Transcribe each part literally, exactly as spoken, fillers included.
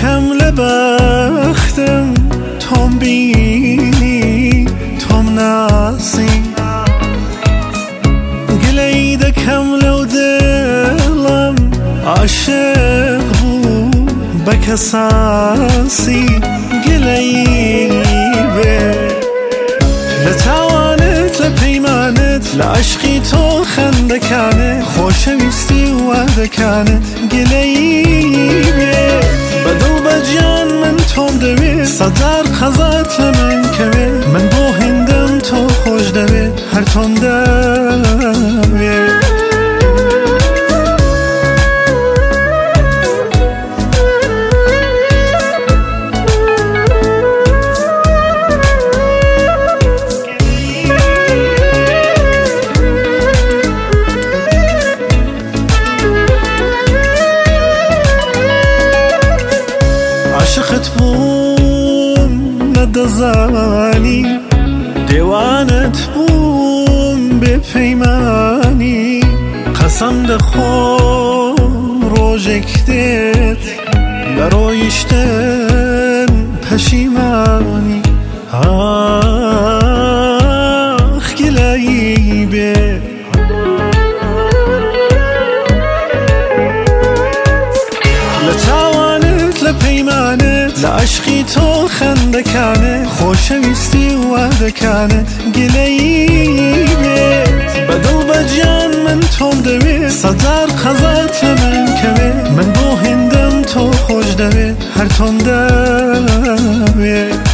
دەکەم لە بەختم تۆم بینی تۆم ناسی گلەی دەکەم لەو دڵم عاشق بوو بە کەساسی گلەی بێ لە تاوانت لە پەیمانت لە عەشقی تۆ خەندەکانت خۆشەویستی وادەکانت گلەی بێ بەدڵ بەجیان من تۆم دەوێت سەدار قەزات لە من کەوێت من بۆ هێندەم تۆ خۆش دەوێت هەر تۆم دەوێت عاشقت بووم نەدەزانی دێوانت بووم بێ پەیمانی قەسەم دەخۆم ڕۆژێک دێت لە ڕۆیشتن پەشیمانی ئاخ گلەیی بێ لە تاوانت لە پەیمانت لە عەشقی تۆ خەندەکانت خۆشەویستی وادەکانت گلەیی بێت بەدڵ بەجیان من تۆم دەوێت سەدار قەزات لە من کەوێت من بۆ هێندەم تۆ خۆش دەوێت هەر تۆم دەوێت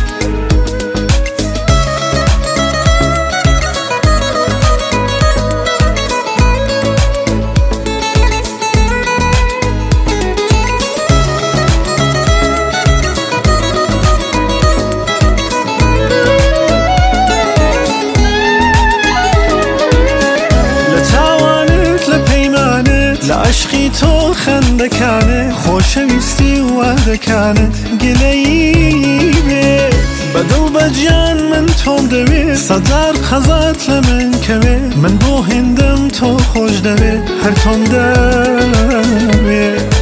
لە عەشقی تۆ خەندەکانت خۆشەویستی وادەکانت گلەیی بێت بەدڵ بەجیان من تۆم دەوێت سەدار قەزات لە من کەوێت من بۆ هێندەم تۆ خۆش دەوێت هەر تۆم دەوێت